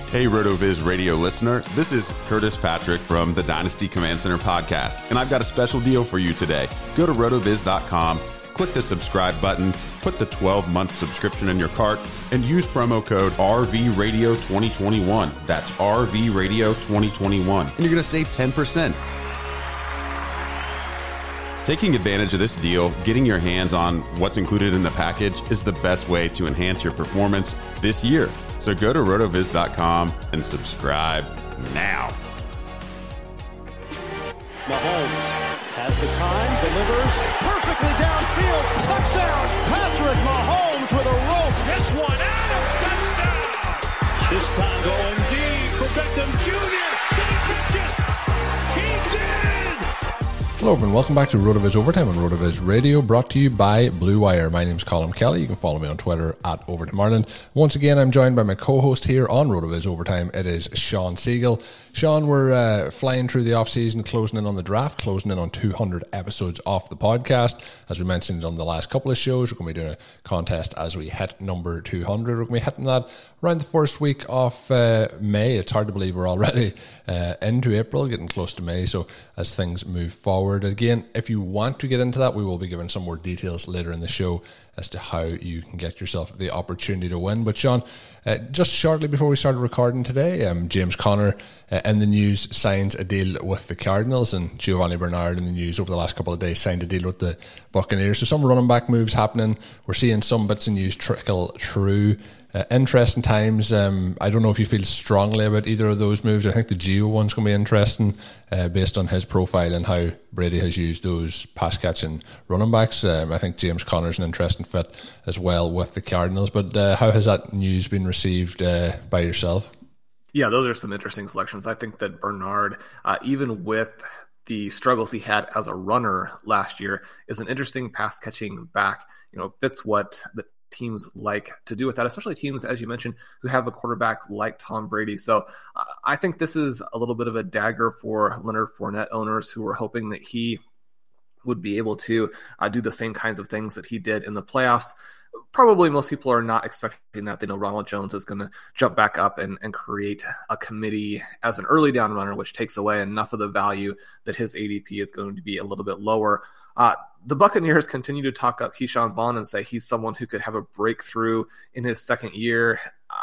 Hey, RotoViz radio listener, this is Curtis Patrick from the Dynasty Command Center podcast, and I've got a special deal for you today. Go to rotoviz.com, click the subscribe button, put the 12-month subscription in your cart, and use promo code RVRadio2021. That's RVRadio2021, and you're going to save 10%. Taking advantage of this deal, getting your hands on what's included in the package is the best way to enhance your performance this year. So go to rotoviz.com and subscribe now. Mahomes has the time, delivers perfectly downfield. Touchdown, Patrick Mahomes with a rope. This one, Adams, touchdown. This time going deep for Beckham Jr. Did he catch it? He did. Hello everyone, welcome back to RotoViz Overtime on RotoViz Radio, brought to you by Blue Wire. My name's Colin Kelly. You can follow me on Twitter at Overtime Ireland. Once again, I'm joined by my co-host here on RotoViz Overtime. It is Sean Siegel. Sean, we're flying through the off-season, closing in on the draft, closing in on 200 episodes off the podcast. As we mentioned on the last couple of shows, we're going to be doing a contest as we hit number 200. We're going to be hitting that around the first week of May. It's hard to believe we're already into April, getting close to May. So as things move forward, again, if you want to get into that, we will be giving some more details later in the show as to how you can get yourself the opportunity to win. But Sean, just shortly before we started recording today, James Conner in the news signs a deal with the Cardinals, and Giovanni Bernard in the news over the last couple of days signed a deal with the Buccaneers. So some running back moves happening. We're seeing some bits of news trickle through. Interesting times. I don't know if you feel strongly about either of those moves. I think the Gio one's going to be interesting based on his profile and how Brady has used those pass catching running backs. I think James Conner's an interesting fit as well with the Cardinals. But how has that news been received by yourself? Yeah, those are some interesting selections. I think that Bernard, even with the struggles he had as a runner last year, is an interesting pass catching back. You know, fits what the teams like to do with that, especially teams, as you mentioned, who have a quarterback like Tom Brady. So I think this is a little bit of a dagger for Leonard Fournette owners who were hoping that he would be able to do the same kinds of things that he did in the playoffs. Probably most people are not expecting that. They know Ronald Jones is going to jump back up and create a committee as an early down runner, which takes away enough of the value that his ADP is going to be a little bit lower. The Buccaneers continue to talk up Keyshawn Vaughn and say he's someone who could have a breakthrough in his second year.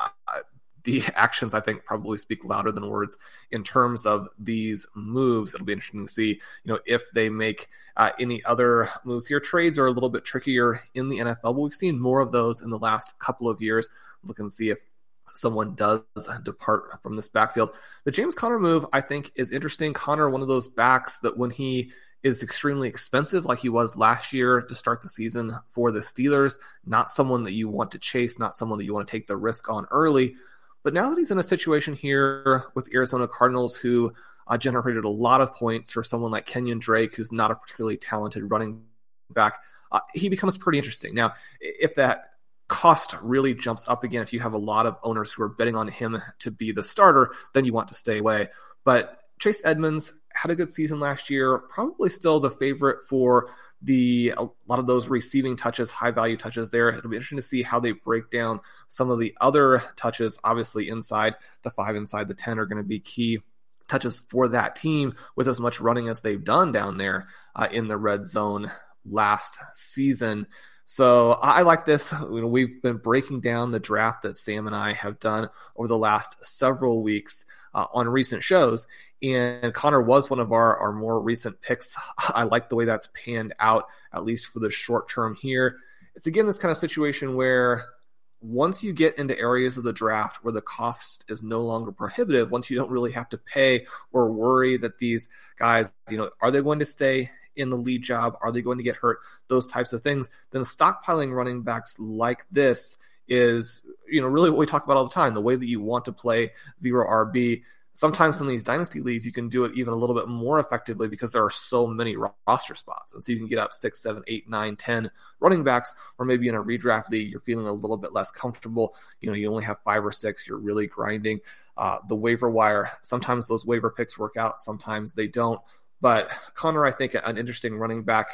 The actions, I think, probably speak louder than words in terms of these moves. It'll be interesting to see, if they make any other moves here. Trades are a little bit trickier in the NFL, but we've seen more of those in the last couple of years. Look and see if someone does depart from this backfield. The James Conner move, I think, is interesting. Conner, one of those backs that when he is extremely expensive like he was last year to start the season for the Steelers, not someone that you want to chase, not someone that you want to take the risk on early. But now that he's in a situation here with Arizona Cardinals, who generated a lot of points for someone like Kenyon Drake, who's not a particularly talented running back, he becomes pretty interesting. Now, if that cost really jumps up again, if you have a lot of owners who are betting on him to be the starter, then you want to stay away. But Chase Edmonds had a good season last year, probably still the favorite for a lot of those receiving touches, high value touches there. It'll be interesting to see how they break down some of the other touches. Obviously inside the 5, inside the 10 are going to be key touches for that team with as much running as they've done down there in the red zone last season. So I like this. We've been breaking down the draft that Sam and I have done over the last several weeks on recent shows. And Conner was one of our more recent picks. I like the way that's panned out, at least for the short term here. It's, again, this kind of situation where once you get into areas of the draft where the cost is no longer prohibitive, once you don't really have to pay or worry that these guys, are they going to stay in the lead job? Are they going to get hurt? Those types of things. Then stockpiling running backs like this is, really what we talk about all the time, the way that you want to play zero RB. Sometimes in these dynasty leagues, you can do it even a little bit more effectively because there are so many roster spots. And so you can get up 6, 7, 8, 9, 10 running backs, or maybe in a redraft league, you're feeling a little bit less comfortable. You only have 5 or 6, you're really grinding the waiver wire. Sometimes those waiver picks work out, sometimes they don't. But Conner, I think, an interesting running back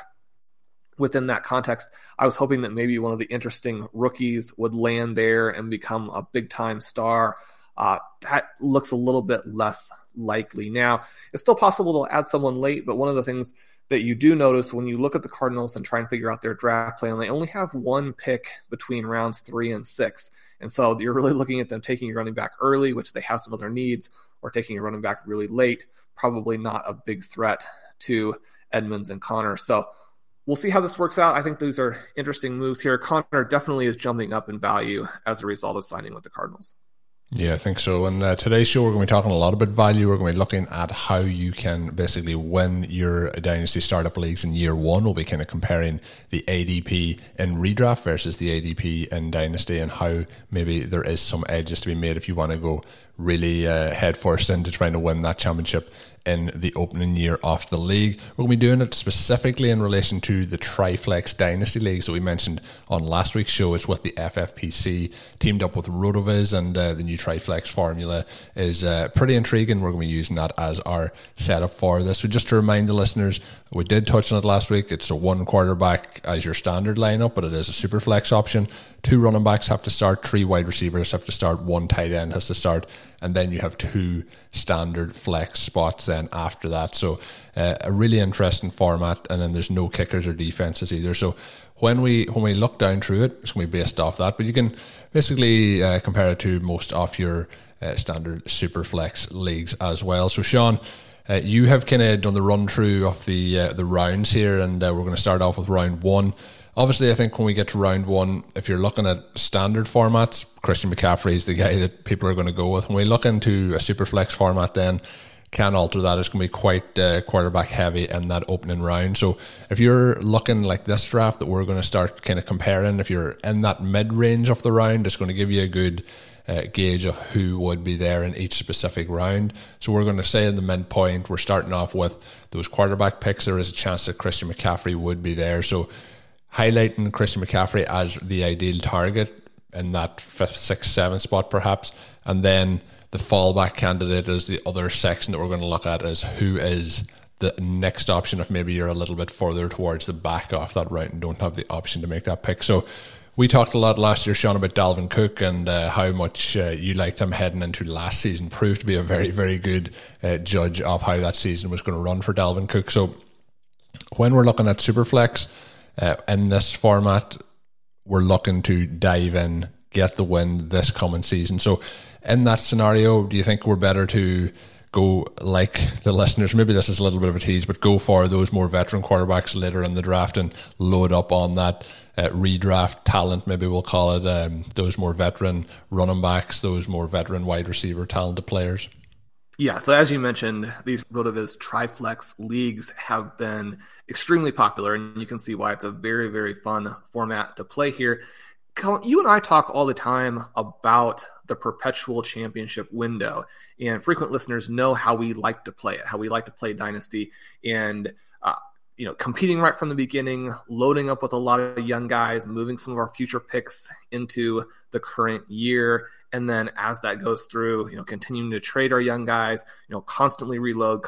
within that context. I was hoping that maybe one of the interesting rookies would land there and become a big-time star. that looks a little bit less likely. Now, it's still possible they'll add someone late, but one of the things that you do notice when you look at the Cardinals and try and figure out their draft plan, they only have one pick between rounds 3 and 6. And so you're really looking at them taking a running back early, which they have some other needs, or taking a running back really late, probably not a big threat to Edmonds and Connor. So we'll see how this works out. I think these are interesting moves here. Connor definitely is jumping up in value as a result of signing with the Cardinals. Yeah, I think so. And today's show, we're going to be talking a lot about value. We're going to be looking at how you can basically win your Dynasty Startup Leagues in year one. We'll be kind of comparing the ADP in redraft versus the ADP in Dynasty, and how maybe there is some edges to be made if you want to go really head first into trying to win that championship in the opening year of the league. We're going to be doing it specifically in relation to the Triflex Dynasty Leagues that we mentioned on last week's show. It's with the FFPC teamed up with RotoViz, and the new Triflex formula is pretty intriguing. We're going to be using that as our setup for this. So just to remind the listeners, we did touch on it last week. It's a 1 quarterback as your standard lineup, but it is a super flex option. 2 running backs have to start, 3 wide receivers have to start, 1 tight end has to start, and then you have 2 standard flex spots then after that. So a really interesting format, and then there's no kickers or defenses either. So when we look down through it, it's going to be based off that, but you can basically compare it to most of your standard super flex leagues as well. So Sean, you have kind of done the run through of the rounds here, and we're going to start off with round 1. Obviously, I think when we get to round 1, if you're looking at standard formats, Christian McCaffrey is the guy that people are going to go with. When we look into a super flex format, then can alter that. It's going to be quite quarterback heavy in that opening round. So if you're looking like this draft that we're going to start kind of comparing, if you're in that mid-range of the round, it's going to give you a good gauge of who would be there in each specific round. So we're going to say in the midpoint, we're starting off with those quarterback picks. There is a chance that Christian McCaffrey would be there. So highlighting Christian McCaffrey as the ideal target in that 5th, 6th, 7th spot perhaps, and then the fallback candidate is the other section that we're going to look at, is who is the next option if maybe you're a little bit further towards the back of that round and don't have the option to make that pick. So we talked a lot last year, Sean, about Dalvin Cook and how much you liked him heading into last season. Proved to be a very, very good judge of how that season was going to run for Dalvin Cook. So when we're looking at Superflex in this format, we're looking to dive in, get the win this coming season. So in that scenario, do you think we're better to go like the listeners, maybe this is a little bit of a tease, but go for those more veteran quarterbacks later in the draft and load up on that redraft talent, maybe we'll call it, those more veteran running backs, those more veteran wide receiver talented players? Yeah, so as you mentioned, these RotoViz Triflex leagues have been extremely popular, and you can see why it's a very, very fun format to play here. Colin, you and I talk all the time about the perpetual championship window, and frequent listeners know how we like to play it, how we like to play Dynasty, and competing right from the beginning, loading up with a lot of young guys, moving some of our future picks into the current year, and then as that goes through, continuing to trade our young guys, constantly reload.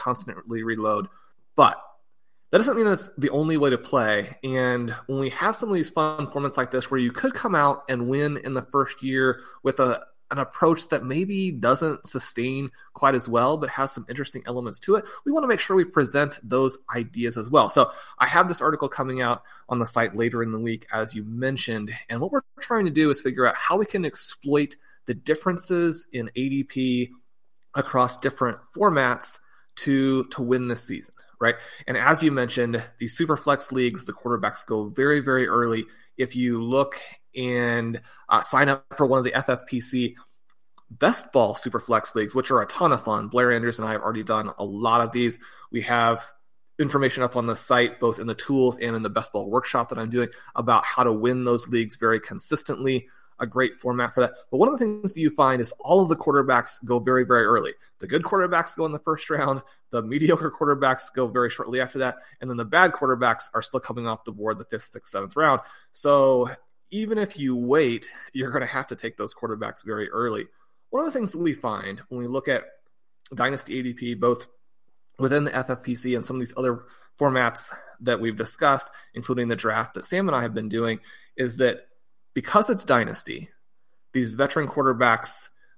But that doesn't mean that's the only way to play. And when we have some of these fun formats like this where you could come out and win in the first year with an approach that maybe doesn't sustain quite as well, but has some interesting elements to it, we want to make sure we present those ideas as well. So I have this article coming out on the site later in the week, as you mentioned. And what we're trying to do is figure out how we can exploit the differences in ADP across different formats to win this season, right? And as you mentioned, these super flex leagues, the quarterbacks go very, very early. If you look and sign up for one of the FFPC best ball super flex leagues, which are a ton of fun. Blair Andrews and I have already done a lot of these. We have information up on the site, both in the tools and in the best ball workshop that I'm doing, about how to win those leagues very consistently. A great format for that. But one of the things that you find is all of the quarterbacks go very, very early. The good quarterbacks go in the first round. The mediocre quarterbacks go very shortly after that. And then the bad quarterbacks are still coming off the board the 5th, 6th, 7th round. So even if you wait, you're going to have to take those quarterbacks very early. One of the things that we find when we look at Dynasty ADP, both within the FFPC and some of these other formats that we've discussed, including the draft that Sam and I have been doing, is that because it's Dynasty, these veteran quarterbacks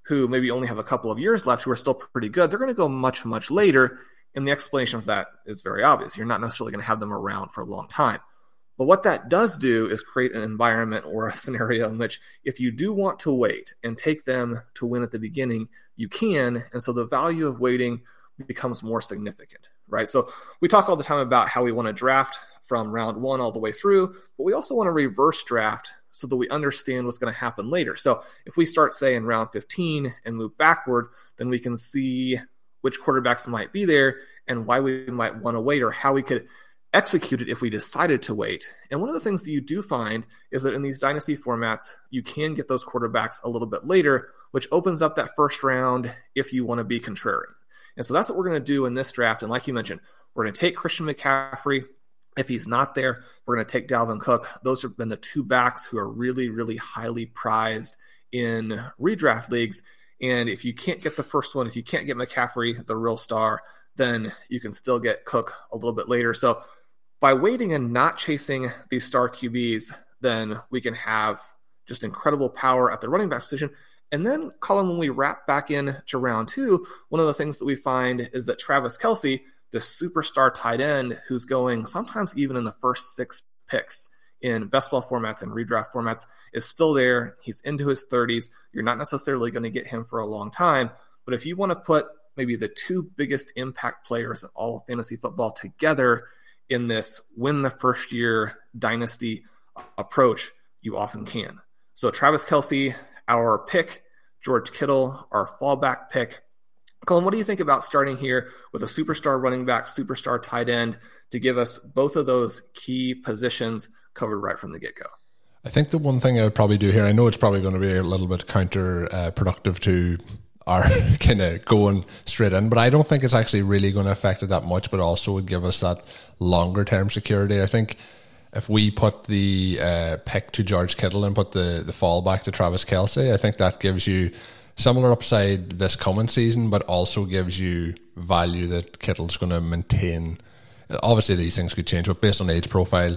who maybe only have a couple of years left who are still pretty good, they're going to go much, much later. And the explanation of that is very obvious. You're not necessarily going to have them around for a long time. But what that does do is create an environment or a scenario in which if you do want to wait and take them to win at the beginning, you can. And so the value of waiting becomes more significant, right? So we talk all the time about how we want to draft from round 1 all the way through, but we also want to reverse draft so that we understand what's going to happen later. So if we start, say, in round 15 and move backward, then we can see which quarterbacks might be there and why we might want to wait, or how we could execute it if we decided to wait. And one of the things that you do find is that in these dynasty formats, you can get those quarterbacks a little bit later, which opens up that first round if you want to be contrarian. And so that's what we're going to do in this draft. And like you mentioned, we're going to take Christian McCaffrey. If he's not there, we're going to take Dalvin Cook. Those have been the two backs who are really, really highly prized in redraft leagues. And if you can't get the first one, if you can't get McCaffrey, the real star, then you can still get Cook a little bit later. So by waiting and not chasing these star QBs, then we can have just incredible power at the running back position. And then, Colin, when we wrap back in to round 2, one of the things that we find is that Travis Kelce, the superstar tight end who's going sometimes even in the first 6 picks in best ball formats and redraft formats, is still there. He's into his 30s. You're not necessarily going to get him for a long time. But if you want to put maybe the 2 biggest impact players in all of fantasy football together in this win the first year dynasty approach, you often can. So Travis Kelce, our pick, George Kittle, our fallback pick. Colin, what do you think about starting here with a superstar running back, superstar tight end to give us both of those key positions covered right from the get-go? I think the one thing I would probably do here, I know it's probably going to be a little bit counterproductive to our kind of going straight in, but I don't think it's actually really going to affect it that much, but also would give us that longer term security. I think if we put the pick to George Kittle and put the fallback to Travis Kelce, I think that gives you similar upside this coming season, but also gives you value that Kittle's going to maintain. Obviously, these things could change, but based on age profile,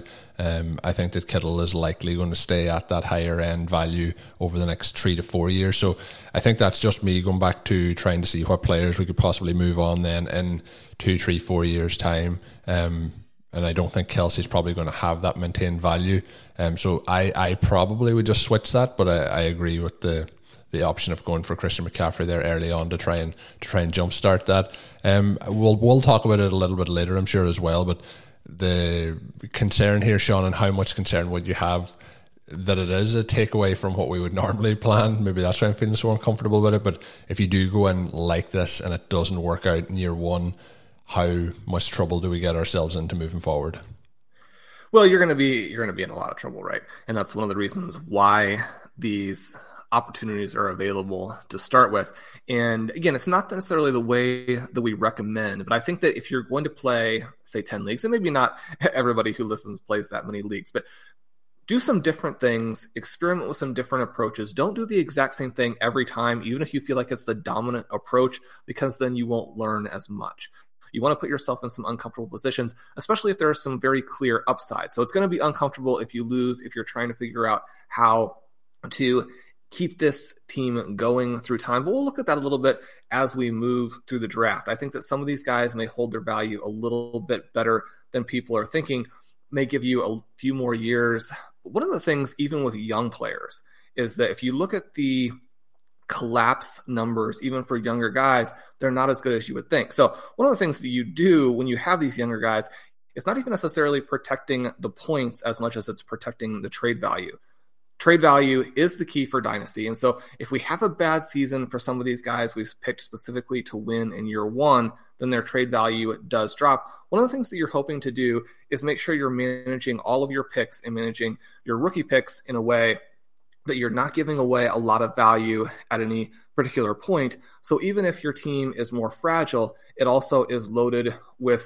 I think that Kittle is likely going to stay at that higher end value over the next 3 to 4 years. So I think that's just me going back to trying to see what players we could possibly move on then in 2, 3, 4 years' time. And I don't think Kelsey's probably going to have that maintained value. So I probably would just switch that, but I agree with the option of going for Christian McCaffrey there early on to try and jumpstart that. We'll talk about it a little bit later, I'm sure, as well. But the concern here, Sean, and how much concern would you have that it is a takeaway from what we would normally plan? Maybe that's why I'm feeling so uncomfortable with it. But if you do go in like this and it doesn't work out in year 1, how much trouble do we get ourselves into moving forward? Well, you're going to be in a lot of trouble, right? And that's one of the reasons why these opportunities are available to start with. And again, it's not necessarily the way that we recommend, but I think that if you're going to play, say, 10 leagues, and maybe not everybody who listens plays that many leagues, but do some different things, experiment with some different approaches. Don't do the exact same thing every time, even if you feel like it's the dominant approach, because then you won't learn as much. You want to put yourself in some uncomfortable positions, especially if there are some very clear upsides. So it's going to be uncomfortable if you lose, if you're trying to figure out how to keep this team going through time. But we'll look at that a little bit as we move through the draft. I think that some of these guys may hold their value a little bit better than people are thinking, may give you a few more years. One of the things, even with young players, is that if you look at the collapse numbers, even for younger guys, they're not as good as you would think. So one of the things that you do when you have these younger guys, it's not even necessarily protecting the points as much as it's protecting the trade value. Trade value is the key for Dynasty. And so if we have a bad season for some of these guys we've picked specifically to win in year 1, then their trade value does drop. One of the things that you're hoping to do is make sure you're managing all of your picks and managing your rookie picks in a way that you're not giving away a lot of value at any particular point. So even if your team is more fragile, it also is loaded with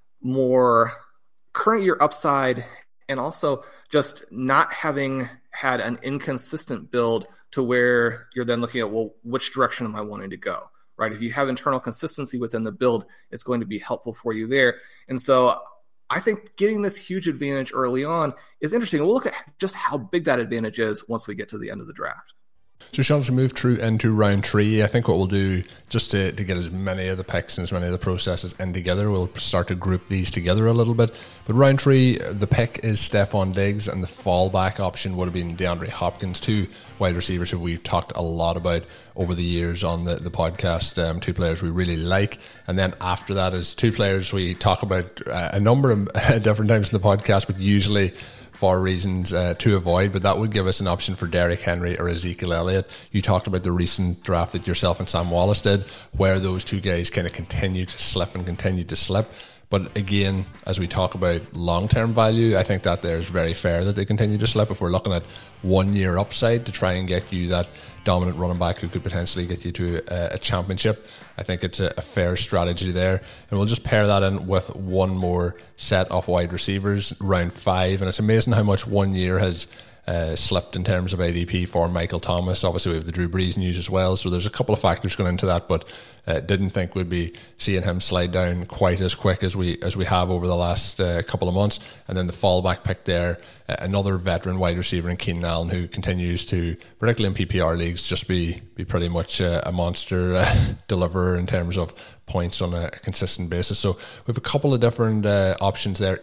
more current year upside, and also just not having had an inconsistent build to where you're then looking at, well, which direction am I wanting to go, right? If you have internal consistency within the build, it's going to be helpful for you there. And so I think getting this huge advantage early on is interesting. We'll look at just how big that advantage is once we get to the end of the draft. So Sean, as we move through into round 3, I think what we'll do, just to get as many of the picks and as many of the processes in together, we'll start to group these together a little bit. But round 3, the pick is Stefon Diggs, and the fallback option would have been DeAndre Hopkins, 2 wide receivers who we've talked a lot about over the years on the podcast, 2 players we really like. And then after that is 2 players we talk about a number of different times in the podcast, but usually for reasons to avoid, but that would give us an option for Derrick Henry or Ezekiel Elliott. You talked about the recent draft that yourself and Sam Wallace did, where those 2 guys kind of continue to slip. But again, as we talk about long-term value, I think that there's very fair that they continue to slip. If we're looking at 1 year upside to try and get you that dominant running back who could potentially get you to a championship, I think it's a fair strategy there. And we'll just pair that in with one more set of wide receivers, round 5. And it's amazing how much 1 year has slipped in terms of ADP for Michael Thomas. Obviously, we have the Drew Brees news as well, so there's a couple of factors going into that, but didn't think we'd be seeing him slide down quite as quick as we have over the last couple of months. And then the fallback pick there, another veteran wide receiver in Keenan Allen, who continues to, particularly in PPR leagues, just be pretty much a monster deliverer in terms of points on a consistent basis. So we have a couple of different options there.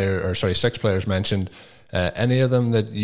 6 players mentioned. Any of them that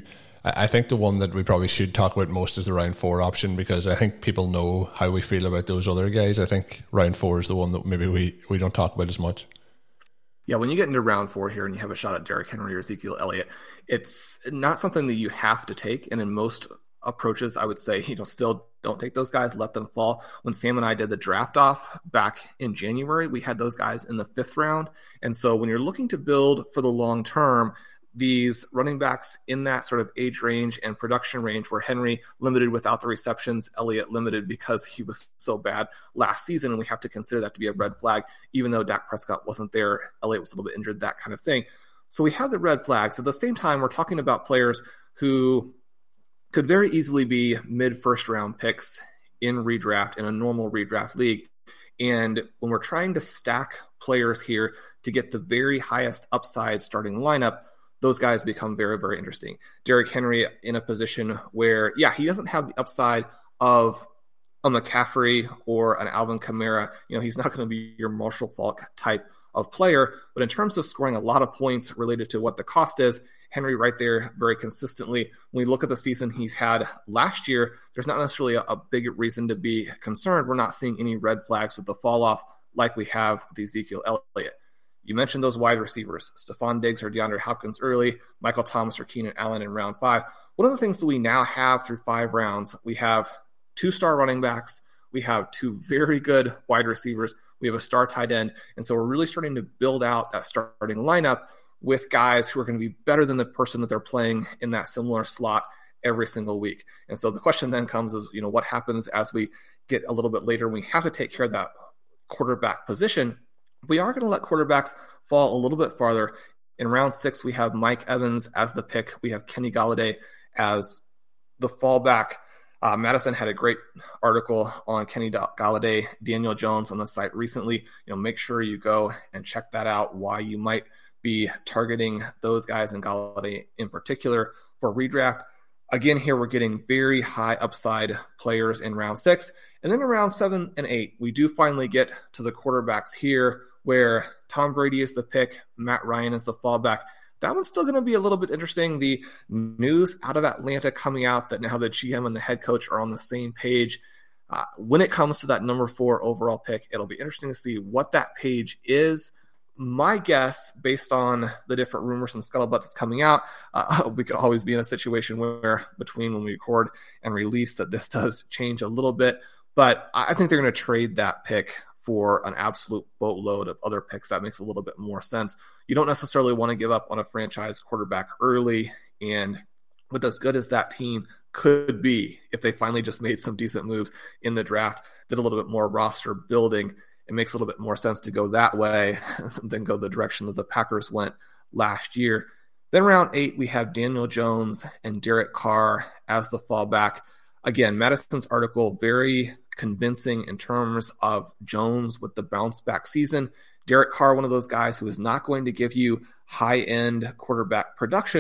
I think the one that we probably should talk about most is the round 4 option, because I think people know how we feel about those other guys. I think round 4 is the one that maybe we don't talk about as much. Yeah, when you get into round 4 here and you have a shot at Derrick Henry or Ezekiel Elliott, it's not something that you have to take. And in most approaches, I would say, still don't take those guys, let them fall. When Sam and I did the draft off back in January, we had those guys in the 5th round. And so when you're looking to build for the long term, these running backs in that sort of age range and production range, where Henry limited without the receptions, Elliott limited because he was so bad last season, and we have to consider that to be a red flag, even though Dak Prescott wasn't there, Elliott was a little bit injured, that kind of thing. So we have the red flags. At the same time, we're talking about players who could very easily be mid-first round picks in redraft, in a normal redraft league. And when we're trying to stack players here to get the very highest upside starting lineup, those guys become very, very interesting. Derrick Henry in a position where, he doesn't have the upside of a McCaffrey or an Alvin Kamara. He's not going to be your Marshall Faulk type of player, but in terms of scoring a lot of points related to what the cost is, Henry right there very consistently. When we look at the season he's had last year, there's not necessarily a big reason to be concerned. We're not seeing any red flags with the fall off like we have with Ezekiel Elliott. You mentioned those wide receivers, Stefon Diggs or DeAndre Hopkins early, Michael Thomas or Keenan Allen in round 5. One of the things that we now have through 5 rounds, we have 2-star running backs, we have 2 very good wide receivers, we have a star tight end, and so we're really starting to build out that starting lineup with guys who are going to be better than the person that they're playing in that similar slot every single week. And so the question then comes is, what happens as we get a little bit later? We have to take care of that quarterback position. We are going to let quarterbacks fall a little bit farther. In round 6, we have Mike Evans as the pick. We have Kenny Golladay as the fallback. Madison had a great article on Kenny Golladay, Daniel Jones on the site recently. Make sure you go and check that out, why you might be targeting those guys and Golladay in particular for redraft. Again, here we're getting very high upside players in round 6. And then around 7 and 8, we do finally get to the quarterbacks here, where Tom Brady is the pick, Matt Ryan is the fallback. That one's still going to be a little bit interesting. The news out of Atlanta coming out that now the GM and the head coach are on the same page. When it comes to that number 4 overall pick, it'll be interesting to see what that page is. My guess, based on the different rumors and scuttlebutt that's coming out, we could always be in a situation where between when we record and release that this does change a little bit. But I think they're going to trade that pick for an absolute boatload of other picks. That makes a little bit more sense. You don't necessarily want to give up on a franchise quarterback early. And with as good as that team could be, if they finally just made some decent moves in the draft, did a little bit more roster building, it makes a little bit more sense to go that way than go the direction that the Packers went last year. Then round 8, we have Daniel Jones and Derek Carr as the fallback. Again, Madison's article, very convincing in terms of Jones with the bounce back season. Derek Carr, one of those guys who is not going to give you high-end quarterback production,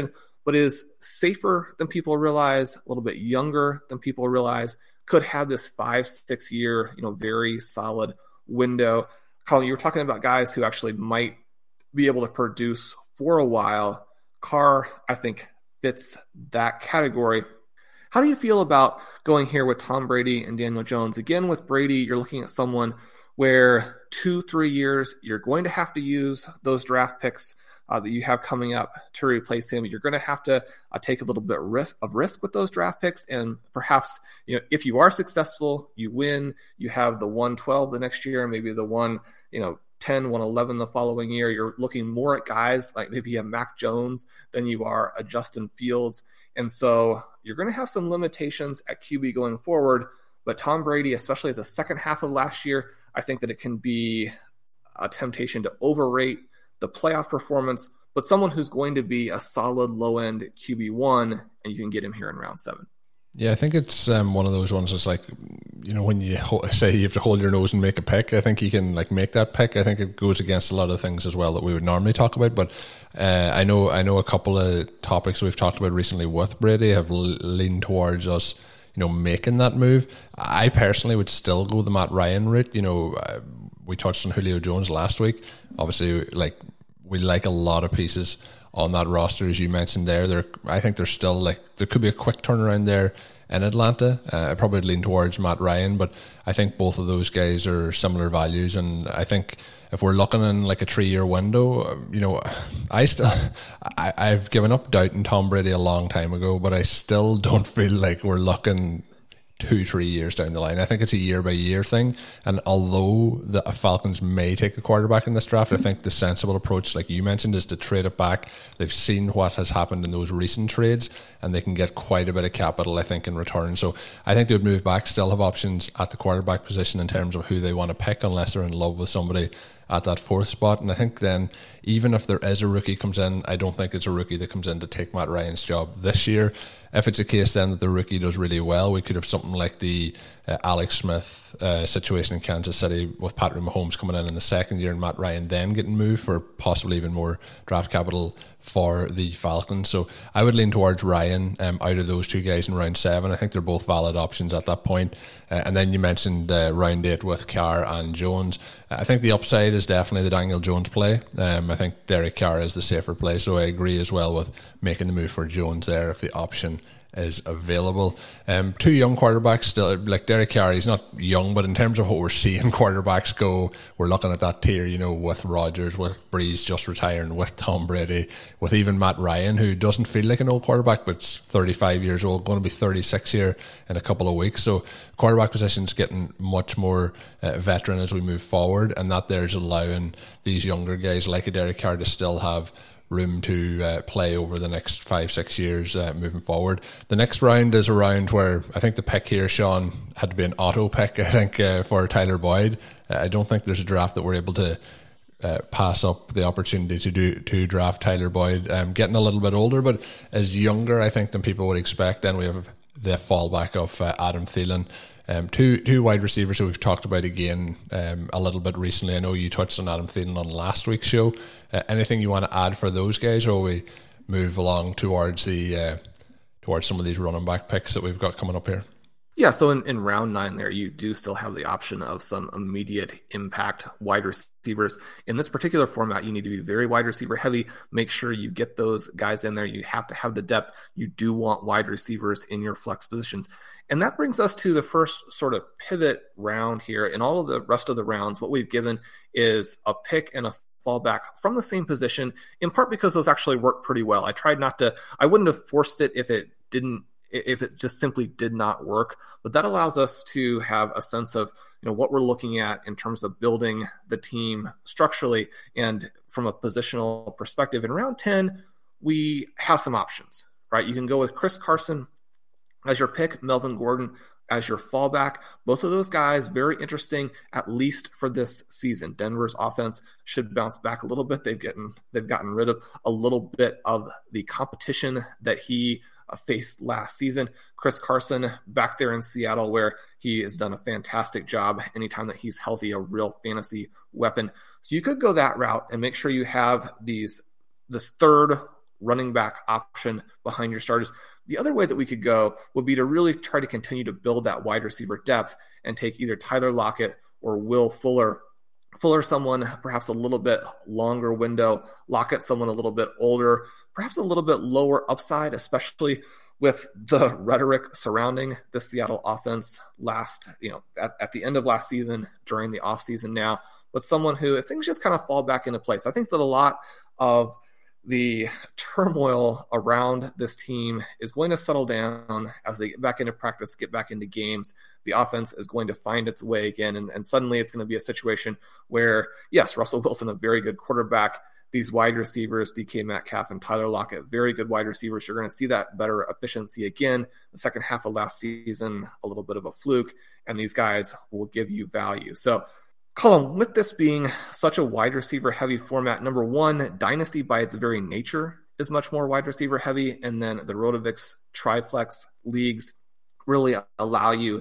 but is safer than people realize, a little bit younger than people realize, could have this 5-6 year, very solid window. Colin, you were talking about guys who actually might be able to produce for a while. Carr, I think, fits that category. How do you feel about going here with Tom Brady and Daniel Jones? Again, with Brady, you're looking at someone where 2-3 years, you're going to have to use those draft picks that you have coming up to replace him. You're going to have to take a little bit of risk with those draft picks. And perhaps, if you are successful, you win, you have the 112 the next year, maybe the 110, 111 the following year. You're looking more at guys like maybe a Mac Jones than you are a Justin Fields. And so you're going to have some limitations at QB going forward. But Tom Brady, especially at the second half of last year, I think that it can be a temptation to overrate the playoff performance, but someone who's going to be a solid low-end QB1, and you can get him here in round 7. Yeah, I think it's one of those ones that's like, when you say you have to hold your nose and make a pick, I think he can make that pick. I think it goes against a lot of things as well that we would normally talk about. But I know a couple of topics we've talked about recently with Brady have leaned towards us, making that move. I personally would still go the Matt Ryan route. We touched on Julio Jones last week. Obviously, we like a lot of pieces on that roster, as you mentioned there. I think there's still there could be a quick turnaround there in Atlanta. I probably lean towards Matt Ryan, but I think both of those guys are similar values. And I think if we're looking in a 3-year window, I've given up doubting Tom Brady a long time ago, but I still don't feel like we're looking 2-3 years down the line. I think it's a year-by-year thing. And although the Falcons may take a quarterback in this draft, I think the sensible approach, like you mentioned, is to trade it back. They've seen what has happened in those recent trades, and they can get quite a bit of capital, I think, in return. So I think they would move back, still have options at the quarterback position in terms of who they want to pick, unless they're in love with somebody at that 4th spot. And I think then, even if there is a rookie comes in, I don't think it's a rookie that comes in to take Matt Ryan's job this year. If it's a case then that the rookie does really well, we could have something like the Alex Smith situation in Kansas City with Patrick Mahomes coming in the second year and Matt Ryan then getting moved for possibly even more draft capital for the Falcons. So I would lean towards Ryan out of those two guys in round 7. I think they're both valid options at that point. And then you mentioned round 8 with Carr and Jones. I think the upside is definitely the Daniel Jones play. I think Derek Carr is the safer play, so I agree as well with making the move for Jones there if the option is available. 2 young quarterbacks still, like Derek Carr, he's not young, but in terms of what we're seeing quarterbacks go, we're looking at that tier, with Rodgers, with Breeze just retiring, with Tom Brady, with even Matt Ryan, who doesn't feel like an old quarterback, but's 35 years old, going to be 36 here in a couple of weeks. So quarterback position's getting much more veteran as we move forward, and that there's allowing these younger guys like a Derek Carr to still have room to play over the next 5-6 years moving forward. The next round is a round where I think the pick here, Sean, had to be an auto pick, I think, for Tyler Boyd. I don't think there's a draft that we're able to pass up the opportunity to draft Tyler Boyd. Getting a little bit older, but as younger, I think, than people would expect. Then we have the fallback of Adam Thielen. Two wide receivers who we've talked about again a little bit recently. I know you touched on Adam Thielen on last week's show. Anything you want to add for those guys, or we move along towards some of these running back picks that we've got coming up here? Yeah, so in round 9 there, you do still have the option of some immediate impact wide receivers. In this particular format, you need to be very wide receiver heavy. Make sure you get those guys in there. You have to have the depth. You do want wide receivers in your flex positions. And that brings us to the first sort of pivot round here. In all of the rest of the rounds, what we've given is a pick and a fallback from the same position, in part because those actually work pretty well. I wouldn't have forced it if it just simply did not work. But that allows us to have a sense of what we're looking at in terms of building the team structurally and from a positional perspective. In round 10, we have some options, right? You can go with Chris Carson as your pick, Melvin Gordon as your fallback. Both of those guys, very interesting, at least for this season. Denver's offense should bounce back a little bit. They've gotten rid of a little bit of the competition that he faced last season. Chris Carson back there in Seattle, where he has done a fantastic job anytime that he's healthy, a real fantasy weapon. So you could go that route and make sure you have this third running back option behind your starters. The other way that we could go would be to really try to continue to build that wide receiver depth and take either Tyler Lockett or Will Fuller. Fuller, someone perhaps a little bit longer window, Lockett, someone a little bit older, perhaps a little bit lower upside, especially with the rhetoric surrounding the Seattle offense at the end of last season, during the offseason now, but someone who, if things just kind of fall back into place, I think that a lot of the turmoil around this team is going to settle down as they get back into practice, get back into games. The offense is going to find its way again, and suddenly it's going to be a situation where, yes, Russell Wilson, a very good quarterback, these wide receivers, DK Metcalf and Tyler Lockett, very good wide receivers. You're going to see that better efficiency again. The second half of last season, a little bit of a fluke, and these guys will give you value. So, Colin, with this being such a wide receiver heavy format, number one, Dynasty by its very nature is much more wide receiver heavy, and then the RotoVix Triflex leagues really allow you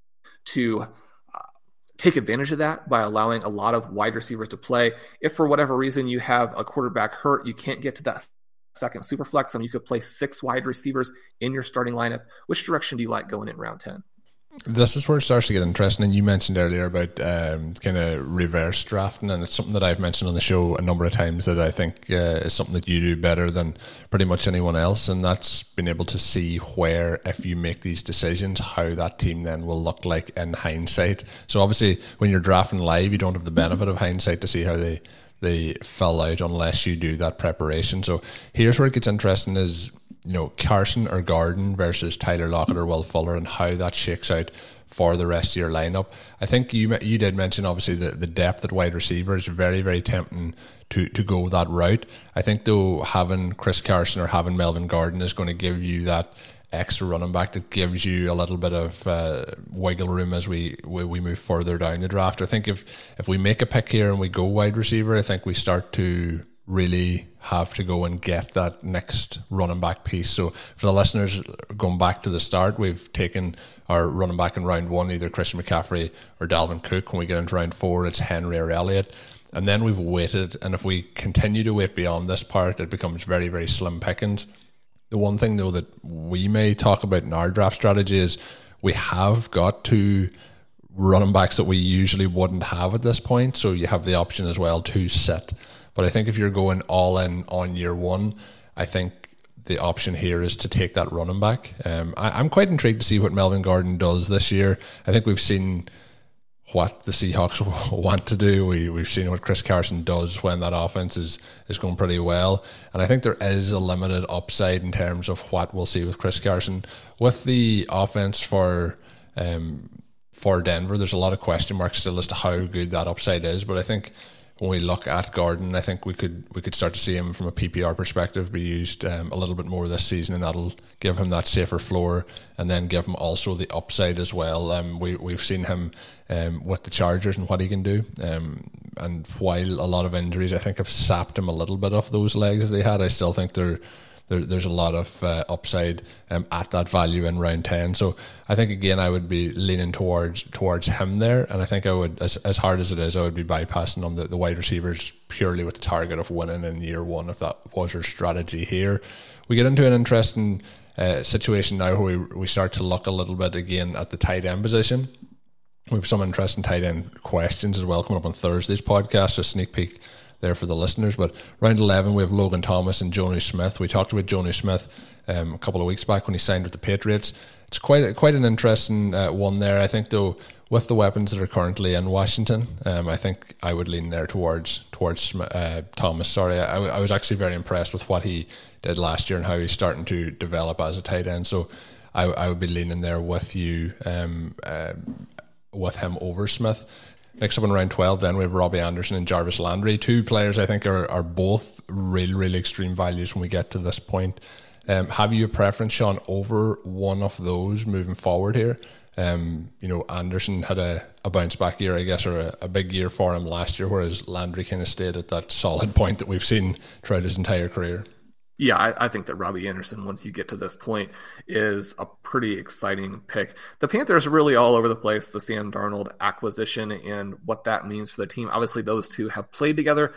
to take advantage of that by allowing a lot of wide receivers to play. If for whatever reason you have a quarterback hurt, you can't get to that second super flex, and you could play 6 wide receivers in your starting lineup. Which direction do you like going in round 10? This is where it starts to get interesting, and you mentioned earlier about kind of reverse drafting, and it's something that I've mentioned on the show a number of times that I think is something that you do better than pretty much anyone else, and that's being able to see where, if you make these decisions, how that team then will look like in hindsight. So obviously when you're drafting live, you don't have the benefit of hindsight to see how they fell out unless you do that preparation. So here's where it gets interesting is, Carson or Garden versus Tyler Lockett or Will Fuller, and how that shakes out for the rest of your lineup. I think you did mention obviously the depth at wide receiver is very, very tempting to go that route. I think though having Chris Carson or having Melvin Gordon is going to give you that extra running back that gives you a little bit of wiggle room as we move further down the draft. I think if we make a pick here and we go wide receiver, I think we start to really have to go and get that next running back piece. So for the listeners, going back to the start, we've taken our running back in round 1, either Christian McCaffrey or Dalvin Cook. When we get into round 4, it's Henry or Elliott. And then we've waited, and if we continue to wait beyond this part, it becomes very, very slim pickings. The one thing though that we may talk about in our draft strategy is we have got 2 running backs that we usually wouldn't have at this point. So you have the option as well to sit. But I think if you're going all in on year 1, I think the option here is to take that running back. I'm quite intrigued to see what Melvin Gordon does this year. I think we've seen what the Seahawks want to do. We've seen what Chris Carson does when that offense is going pretty well. And I think there is a limited upside in terms of what we'll see with Chris Carson. With the offense for Denver, there's a lot of question marks still as to how good that upside is. But I think when we look at Gordon, I think we could start to see him from a PPR perspective be used a little bit more this season, and that'll give him that safer floor and then give him also the upside as well. We've seen him with the Chargers and what he can do, and while a lot of injuries I think have sapped him a little bit off those legs they had, I still think there's a lot of upside at that value in round 10. So I think again I would be leaning towards him there, and I think I would, as hard as it is, I would be bypassing on the wide receivers purely with the target of winning in year 1 if that was your strategy here. We get into an interesting situation now where we start to look a little bit again at the tight end position. We have some interesting tight end questions as well coming up on Thursday's podcast, so sneak peek there for the listeners. But round 11 we have Logan Thomas and Jonnu Smith. We talked about Jonnu Smith a couple of weeks back when he signed with the Patriots. It's quite an interesting one there. I think though with the weapons that are currently in Washington, I think I would lean there towards Thomas. Sorry, I was actually very impressed with what he did last year and how he's starting to develop as a tight end. So I would be leaning there with you, with him over Smith. Next up in round 12 then we have Robbie Anderson and Jarvis Landry. 2 players I think are both really extreme values when we get to this point. Have you a preference, Sean, over one of those moving forward here? Anderson had a bounce back year, I guess, or a big year for him last year, whereas Landry kind of stayed at that solid point that we've seen throughout his entire career. Yeah, I think that Robbie Anderson, once you get to this point, is a pretty exciting pick. The Panthers are really all over the place, the Sam Darnold acquisition and what that means for the team. Obviously, those two have played together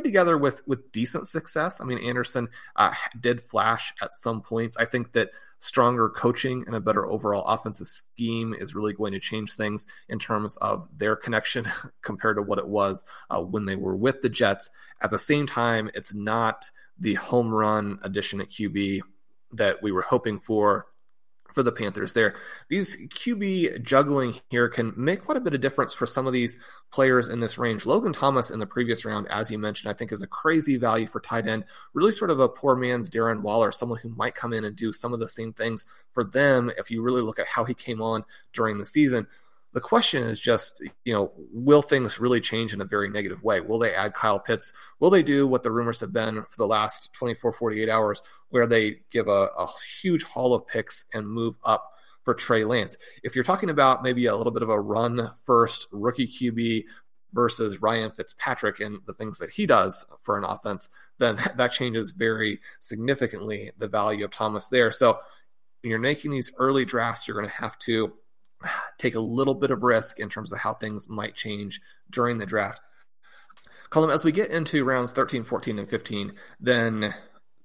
with decent success. I mean, Anderson did flash at some points. I think that stronger coaching and a better overall offensive scheme is really going to change things in terms of their connection compared to what it was when they were with the Jets. At the same time, it's not the home run addition at QB that we were hoping for the Panthers there. These QB juggling here can make quite a bit of difference for some of these players in this range. Logan Thomas in the previous round, as you mentioned, I think is a crazy value for tight end, really sort of a poor man's Darren Waller, someone who might come in and do some of the same things for them if you really look at how he came on during the season. The question is just, will things really change in a very negative way? Will they add Kyle Pitts? Will they do what the rumors have been for the last 24, 48 hours, where they give a huge haul of picks and move up for Trey Lance? If you're talking about maybe a little bit of a run-first rookie QB versus Ryan Fitzpatrick and the things that he does for an offense, then that changes very significantly the value of Thomas there. So when you're making these early drafts, you're going to have to take a little bit of risk in terms of how things might change during the draft. Colin, as we get into rounds 13, 14, and 15, then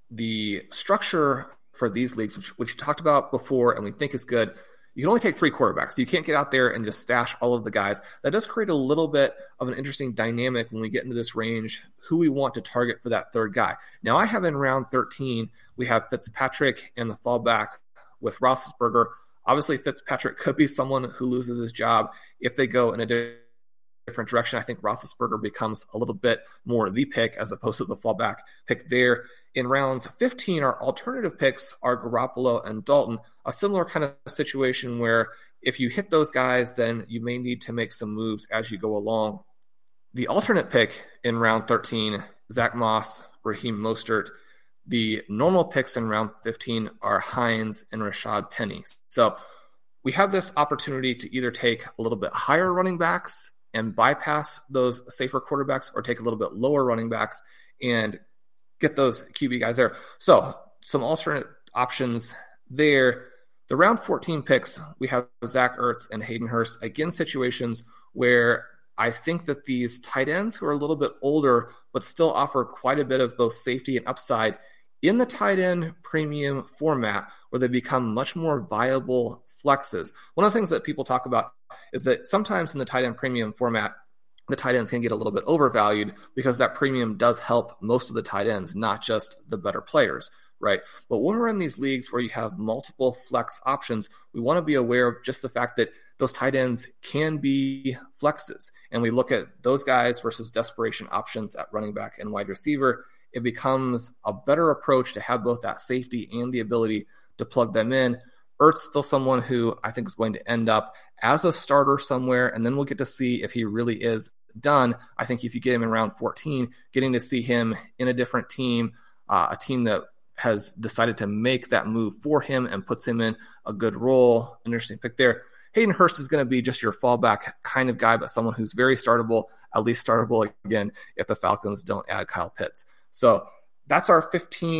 the structure for these leagues, which you talked about before and we think is good, you can only take 3 quarterbacks. So you can't get out there and just stash all of the guys. That does create a little bit of an interesting dynamic when we get into this range, who we want to target for that third guy. Now, I have in round 13, we have Fitzpatrick and the fallback with Roethlisberger. Obviously, Fitzpatrick could be someone who loses his job if they go in a different direction. I think Roethlisberger becomes a little bit more the pick as opposed to the fallback pick there. In rounds 15, our alternative picks are Garoppolo and Dalton, a similar kind of situation where if you hit those guys, then you may need to make some moves as you go along. The alternate pick in round 13, Zach Moss, Raheem Mostert. The normal picks in round 15 are Hines and Rashad Penny. So we have this opportunity to either take a little bit higher running backs and bypass those safer quarterbacks, or take a little bit lower running backs and get those QB guys there. So some alternate options there. The round 14 picks, we have Zach Ertz and Hayden Hurst. Again, situations where I think that these tight ends who are a little bit older but still offer quite a bit of both safety and upside in the tight end premium format, where they become much more viable flexes. One of the things that people talk about is that sometimes in the tight end premium format, the tight ends can get a little bit overvalued because that premium does help most of the tight ends, not just the better players, right? But when we're in these leagues where you have multiple flex options, we want to be aware of just the fact that those tight ends can be flexes. And we look at those guys versus desperation options at running back and wide receiver. It becomes a better approach to have both that safety and the ability to plug them in. Ertz still someone who I think is going to end up as a starter somewhere, and then we'll get to see if he really is done. I think if you get him in round 14, getting to see him in a different team, a team that has decided to make that move for him and puts him in a good role. Interesting pick there. Hayden Hurst is going to be just your fallback kind of guy, but someone who's very startable, at least startable again if the Falcons don't add Kyle Pitts. So that's our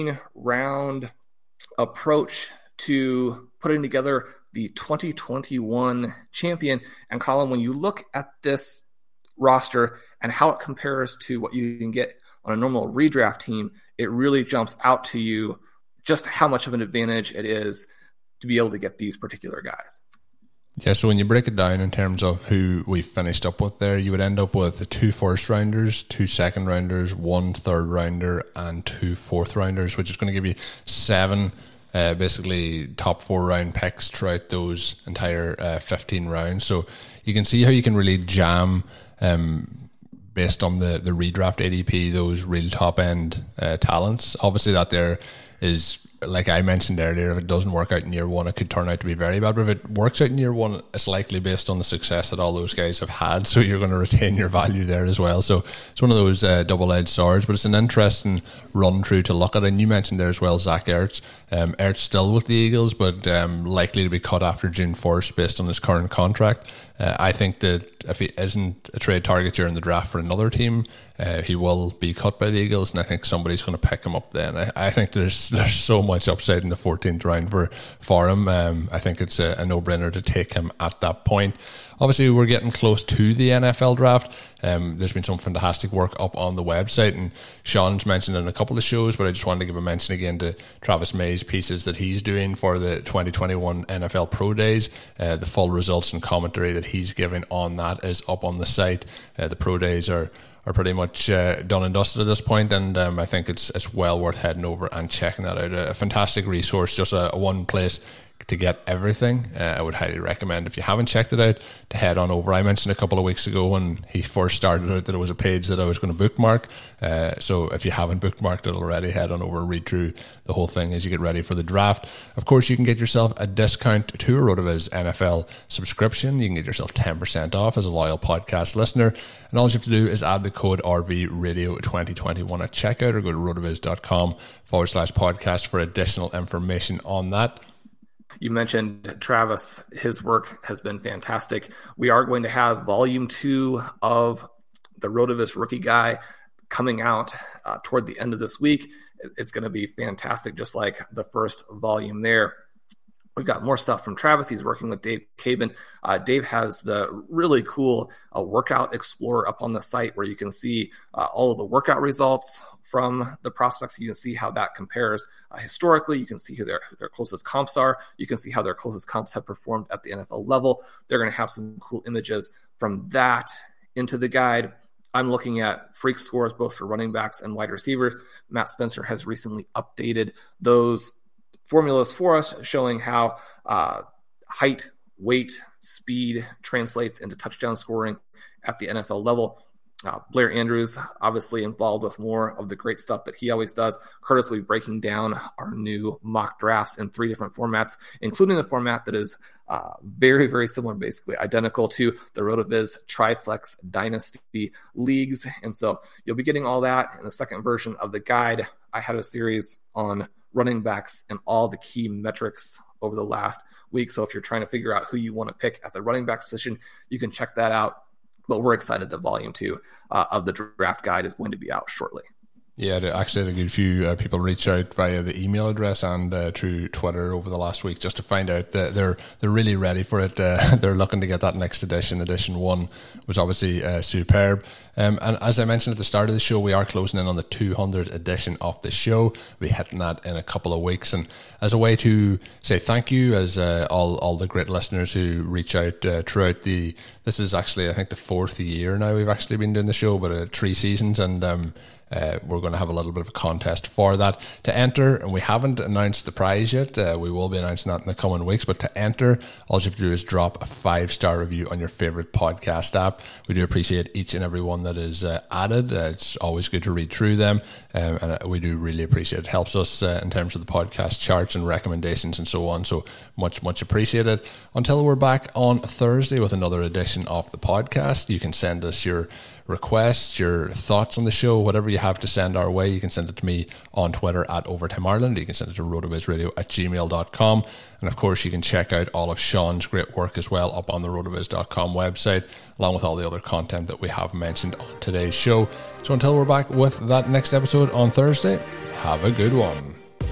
15-round approach to putting together the 2021 champion. And Colin, when you look at this roster and how it compares to what you can get on a normal redraft team, it really jumps out to you just how much of an advantage it is to be able to get these particular guys. Yeah, so when you break it down in terms of who we finished up with there, you would end up with the 2 first-rounders, 2 second-rounders, 1 third-rounder, and 2 fourth-rounders, which is going to give you 7 basically top 4-round picks throughout those entire 15 rounds. So you can see how you can really jam based on the redraft ADP, those real top-end talents. Obviously that there is, like I mentioned earlier, if it doesn't work out in year 1, it could turn out to be very bad. But if it works out in year 1, it's likely based on the success that all those guys have had. So you're going to retain your value there as well. So it's one of those double-edged swords, but it's an interesting run-through to look at. And you mentioned there as well, Zach Ertz. Ertz still with the Eagles, but likely to be cut after June 1st based on his current contract. I think that if he isn't a trade target during the draft for another team, he will be cut by the Eagles, and I think somebody's going to pick him up then. I think there's so much upside in the 14th round for him. I think it's a no-brainer to take him at that point. Obviously, we're getting close to the NFL draft. There's been some fantastic work up on the website, and Sean's mentioned in a couple of shows, but I just wanted to give a mention again to Travis May's pieces that he's doing for the 2021 NFL Pro Days. The full results and commentary that he's giving on that is up on the site. The Pro Days are pretty much done and dusted at this point, and I think it's well worth heading over and checking that out. A fantastic resource, just a one place to get everything. I would highly recommend, if you haven't checked it out, to head on over. I mentioned a couple of weeks ago when he first started out that it was a page that I was going to bookmark, so if you haven't bookmarked it already, head on over and read through the whole thing as you get ready for the draft. Of course, you can get yourself a discount to a RotoViz NFL subscription. You can get yourself 10% off as a loyal podcast listener, and all you have to do is add the code RVRadio2021 at checkout, or go to rotoviz.com/podcast for additional information on that. You mentioned Travis. His work has been fantastic. We are going to have volume 2 of the RotoViz Rookie Guy coming out toward the end of this week. It's going to be fantastic, just like the first volume there. We've got more stuff from Travis. He's working with Dave Cabin. Dave has the really cool Workout Explorer up on the site where you can see all of the workout results from the prospects. You can see how that compares historically. You can see who their closest comps are. You can see how their closest comps have performed at the NFL level. They're going to have some cool images from that into the guide. I'm looking at freak scores both for running backs and wide receivers. Matt Spencer has recently updated those formulas for us, showing how height, weight, speed translates into touchdown scoring at the NFL level. Blair Andrews, obviously involved with more of the great stuff that he always does. Curtis will be breaking down our new mock drafts in 3 different formats, including the format that is very, very similar, basically identical to the RotoViz Triflex Dynasty Leagues. And so you'll be getting all that in the second version of the guide. I had a series on running backs and all the key metrics over the last week. So if you're trying to figure out who you want to pick at the running back position, you can check that out. But we're excited that volume 2 of the draft guide is going to be out shortly. Yeah, actually, I had a few people reach out via the email address and through Twitter over the last week just to find out that they're really ready for it. They're looking to get that next edition. Edition 1 was obviously superb. And as I mentioned at the start of the show, we are closing in on the 200th edition of the show. We'll be hitting that in a couple of weeks. And as a way to say thank you, as all the great listeners who reach out throughout this is actually, I think, the 4th year now we've actually been doing the show, but 3 seasons, and we're going to have a little bit of a contest for that to enter, and we haven't announced the prize yet. We will be announcing that in the coming weeks, but to enter, all you have to do is drop a 5-star review on your favorite podcast app. We do appreciate each and every one that is added. It's always good to read through them, and we do really appreciate it. It helps us in terms of the podcast charts and recommendations and so on, so much appreciated. Until we're back on Thursday with another edition of the podcast, you can send us your requests, your thoughts on the show, whatever you have to send our way. You can send it to me on Twitter at Overtime Ireland. You can send it to rotovizradio@gmail.com. And of course, you can check out all of Sean's great work as well up on the rotoviz.com website, along with all the other content that we have mentioned on today's show. So until we're back with that next episode on Thursday, have a good one.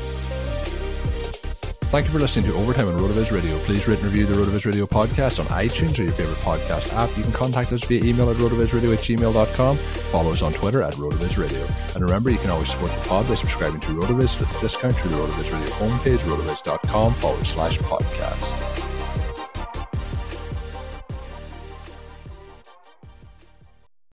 Thank you for listening to Overtime on RotoViz Radio. Please rate and review the RotoViz Radio podcast on iTunes or your favorite podcast app. You can contact us via email at rotovizradio@gmail.com. Follow us on Twitter at RotoViz Radio. And remember, you can always support the pod by subscribing to RotoViz with a discount through the RotoViz Radio homepage, rotoviz.com/podcast.